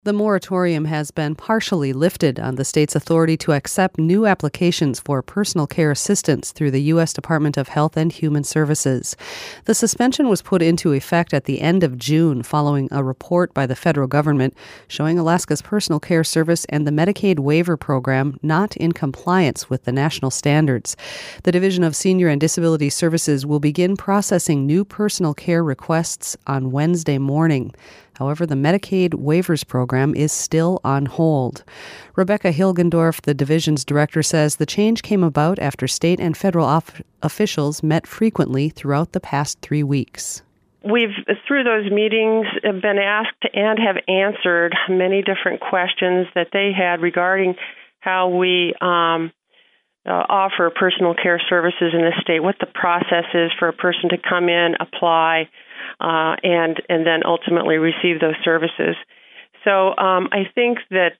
The moratorium has been partially lifted on the state's authority to accept new applications for personal care assistance through the U.S. Department of Health and Human Services. The suspension was put into effect at the end of June following a report by the federal government showing Alaska's personal care service and the Medicaid waiver program not in compliance with the national standards. The Division of Senior and Disability Services will begin processing new personal care requests on Wednesday morning. However, the Medicaid waivers program is still on hold. Rebecca Hilgendorf, the division's director, says the change came about after state and federal officials met frequently throughout the past 3 weeks. We've, through those meetings, been asked and have answered many different questions that they had regarding how we offer personal care services in the state, what the process is for a person to come in, apply, and then ultimately receive those services. So I think that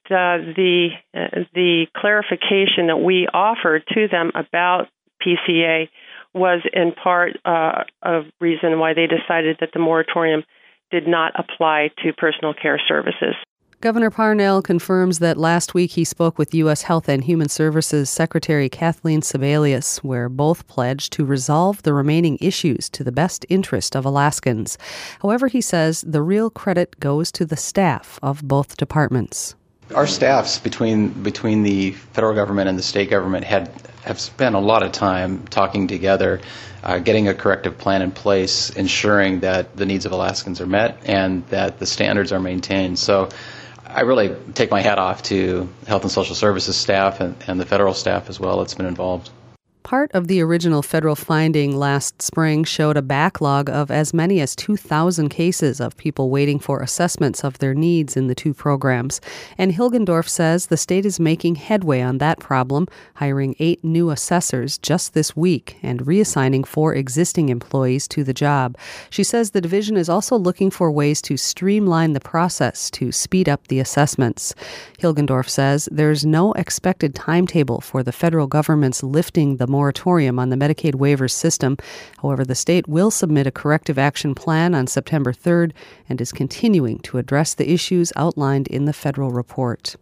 the clarification that we offered to them about PCA was in part a reason why they decided that the moratorium did not apply to personal care services. Governor Parnell confirms that last week he spoke with U.S. Health and Human Services Secretary Kathleen Sebelius, where both pledged to resolve the remaining issues to the best interest of Alaskans. However, he says the real credit goes to the staff of both departments. Our staffs between the federal government and the state government have spent a lot of time talking together, getting a corrective plan in place, ensuring that the needs of Alaskans are met and that the standards are maintained. So I really take my hat off to Health and Social Services staff and the federal staff as well that's been involved. Part of the original federal finding last spring showed a backlog of as many as 2,000 cases of people waiting for assessments of their needs in the two programs. And Hilgendorf says the state is making headway on that problem, hiring 8 new assessors just this week and reassigning 4 existing employees to the job. She says the division is also looking for ways to streamline the process to speed up the assessments. Hilgendorf says there's no expected timetable for the federal government's lifting the moratorium on the Medicaid waivers system. However, the state will submit a corrective action plan on September 3rd and is continuing to address the issues outlined in the federal report.